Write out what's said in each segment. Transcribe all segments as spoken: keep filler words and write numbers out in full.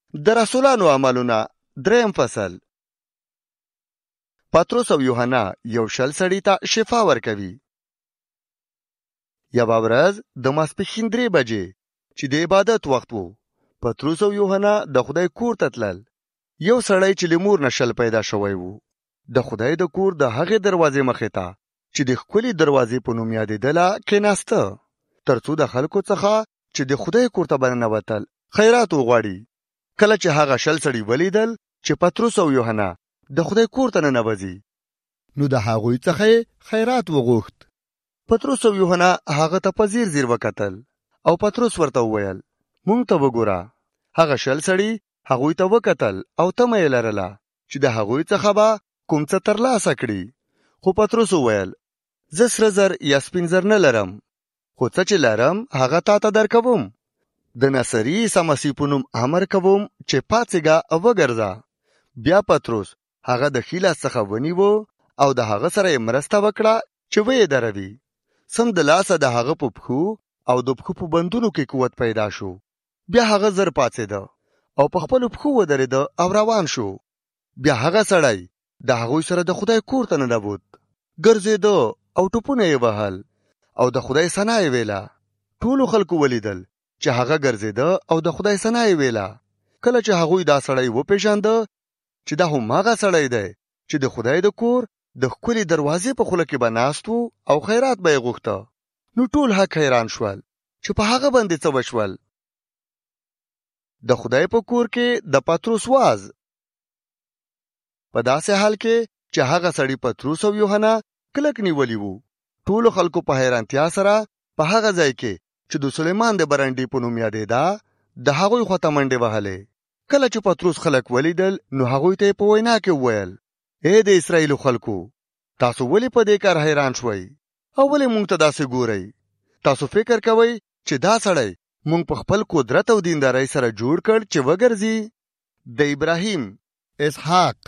د رسولانو عملونه دریم فصل. پطرس او یوحنا یو شل سړي ته شفا ورکوي. یوه ورځ د ماسپښین درې بجې چې د عبادت وخت وو، پطرس او یوحنا د خدای کور ته تلل. یو سړی چې له مور نه شل پیدا شوی وو د خدای د کور د هغې دروازې مخې ته چې د ښکلې دروازې په نوم یادېدله کېناسته، تر څو د خلکو څخه چې د خدای کور ته به ننوتل خیرات وغواړي. کله چې هغه شل سړي ولیدل چې پطرس او یوحنا د خدای کور ته ننوځي، نو د هغوی څخه یې خیرات وغوښت. پطرس او یوحنا هغه ته په ځیر ځیر وکتل او پطرس ورته وویل مونږ ته وګوره. هغه شل سړي هغوی ته وکتل او تمه یې لرله چې د هغوی څخه به کوم څه ترلاسه کړي. خو پطرس وویل زه سره زر یا سپین زر نه لرم، خو څه چې لرم هغه تا ته درکوم. د ناصري عیسی مسیح په نوم امر کوم چې پاڅېږه او وګرځه. بیا پطرس هغه د ښي لاس څخه ونیوه او د هغه سره یې مرسته وکړه چې ویې دروي. سم د لاسه د هغه په پښو او د پښو په بندونو کې قوت پیدا شو. بیا هغه زر پاڅېده او په خپلو پښو ودرېده او روان شو. بیا هغه سړی د هغوی سره د خدای کور ته ننوت، ګرځېده او ټوپونه یې وهل او د خدای ثنا یې ویله. ټولو خلکو ولیدل چې هغه ګرځېده او د خدای ثنا یې ویله. کله چې هغوی دا سړی وپېژانده چې دا هماغه سړی دی چې د خدای د کور د ښکلې دروازې په خوله کې به ناست و او خیرات به یې غوښته، نو ټول حق حیران شول چې په هغه باندې څه وشول. د خدای په کور کې د پطرس واز. په داسې حال کې چې هغه سړي پطرس او یوحنا کلک نیولي وو، ټولو خلکو په حیرانتیا سره په هغه ځای کې چې د سلیمان د برنډې په نوم یادېده د هغوی خواته منډې وهلې. کله چې پطرس خلک ولیدل نو هغوی ته یې په وینا کې وویل ای د اسرائیلو خلکو، تاسو ولې په دې کار حیران شوئ او ولې مونږ ته داسې ګورئ؟ تاسو فکر کوئ چې دا سړی مونږ په خپل قدرت او دیندارۍ سره جوړ کړ چې وګرځي؟ د ابراهیم، اسحاق،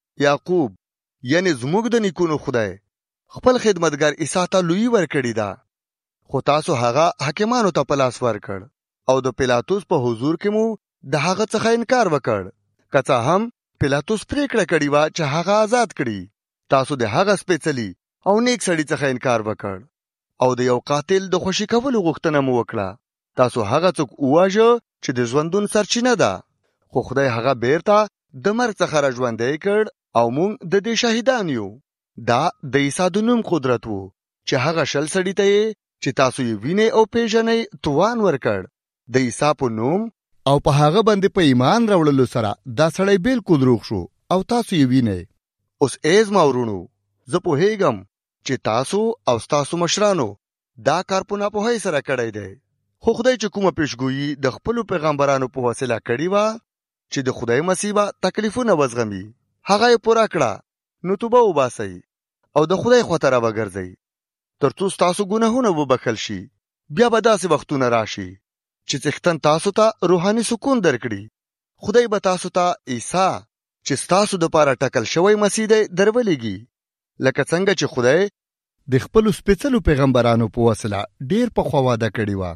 یعقوب یعنی زموږ د نیکونو خدای خپل خدمتګار عیسی ته لویي ورکړې ده، خو تاسو هغه حاکمانو ته په لاس ورکړ او د پیلاطوس په حضور کې مو د هغه څخه انکار وکړ. که څه هم پیلاطوس پریکړه کړې وه چې هغه آزاد کړي، تاسو د هغه سپېڅلي او نیک سړي څخه انکار وکړ او د یو قاتل د خوشي کولو غوښتنه مو وکړه. تاسو هغه څوک وواژه چې د ژوندون سرچینه ده، خو خدای هغه بیرته د مرګ څخه راژوندی کړ او مونږ د دې شاهدان یو. دا د عیسی د نوم قدرت وو چې هغه شل سړي ته یې چې تاسو یې وینئ او پیژنئ توان ورکړ. د عیسی په نوم او په هغه باندې په ایمان راوړلو سره دا سړی بالکل روغ شو او تاسو یې وینئ. اوس ای زما ورونو، زه پوهیږم چې تاسو او ستاسو مشرانو دا کار په ناپوهۍ سره کړی دی، خو خدای چې کومه پیشګویي د خپلو پیغمبرانو په وسیله کړې وه چې د خدای مسیح به تکلیفونه وزغمي، هغه یې پوره کړه. نو توبه وباسئ او د خدای خواته راوګرځئ تر څو ستاسو ګناهونه وبخښل شي. بیا به داسې وختونه راشي چې څښتن تاسو ته روحاني سکون درکړي. خدای به تاسو ته عیسی چې ستاسو دپاره ټاکل شوی مسیح دی درولېږي، لکه څنګه چې خدای د خپلو سپېڅلو پیغمبرانو په وسیله ډېر پخوا واده کړې وه.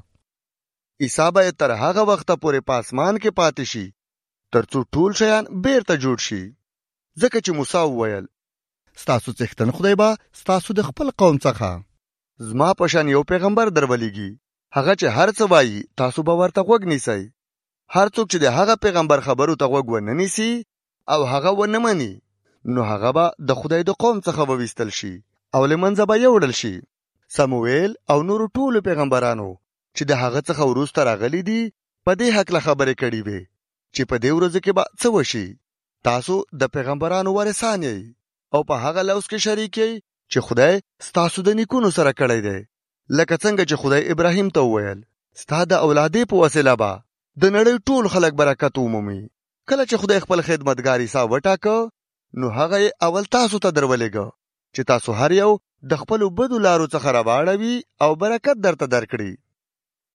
عیسی باید تر هغه وخته پورې په اسمان کې پاتې شي تر څو ټول شیان بیرته جوړ شي، ځکه چې موسی وویل ستاسو څښتن خدای به ستاسو د خپل قوم څخه زما په شان یو پیغمبر درولېږي، هغه چې هر څه وایي تاسو به ورته غوږ نیسئ. هر څوک چې د هغه پیغمبر خبرو ته غوږ ونه نیسي او هغه ونه مني، نو هغه به د خدای د قوم څخه وویستل شي او له منځه به یوړل شي. سمویل او نورو ټولو پیغمبرانو چې د هغه څخه وروسته راغلي دي په دې هکله خبرې کړې وې چې په دې ورځو کې به څه وشي. تاسو د پیغمبرانو وارثان یئ او په هغه لوز کې شریک یئ چې خدای ستاسو د نیکونو سره کړی دی، لکه څنګه چې خدای ابراهیم ته وویل ستا د اولادې په وسیله به د نړۍ ټول خلک برکت ومومي. کله چې خدای خپل خدمتګار عیسی وټاکه نو هغه یې اول تاسو ته درولېږه چې تاسو هر یو د خپلو بدو لارو څخه راواړوي او برکت درته درکړي.